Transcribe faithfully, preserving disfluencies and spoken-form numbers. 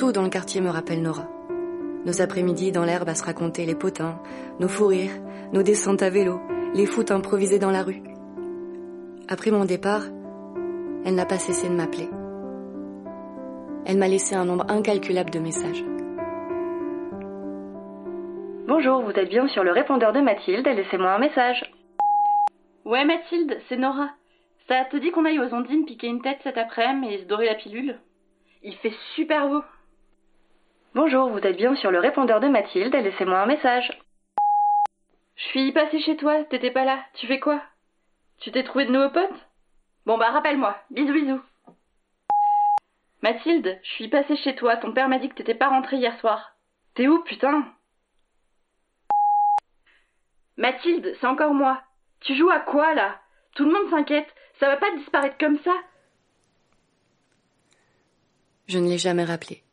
Tout dans le quartier me rappelle Nora. Nos après-midi dans l'herbe à se raconter les potins, nos fous rires, nos descentes à vélo, les foot improvisés dans la rue. Après mon départ, elle n'a pas cessé de m'appeler. Elle m'a laissé un nombre incalculable de messages. Bonjour, vous êtes bien sur le répondeur de Mathilde, laissez-moi un message. Ouais Mathilde, c'est Nora. Ça te dit qu'on aille aux Ondines piquer une tête cet après-midi et se dorer la pilule? Il fait super beau. Bonjour, vous êtes bien sur le répondeur de Mathilde, laissez-moi un message. Je suis passée chez toi, t'étais pas là, tu fais quoi? Tu t'es trouvé de nouveaux potes? Bon bah rappelle-moi, bisous bisous. Mathilde, je suis passée chez toi, ton père m'a dit que t'étais pas rentrée hier soir. T'es où putain? Mathilde, c'est encore moi. Tu joues à quoi là? Tout le monde s'inquiète, ça va pas disparaître comme ça. Je ne l'ai jamais rappelée.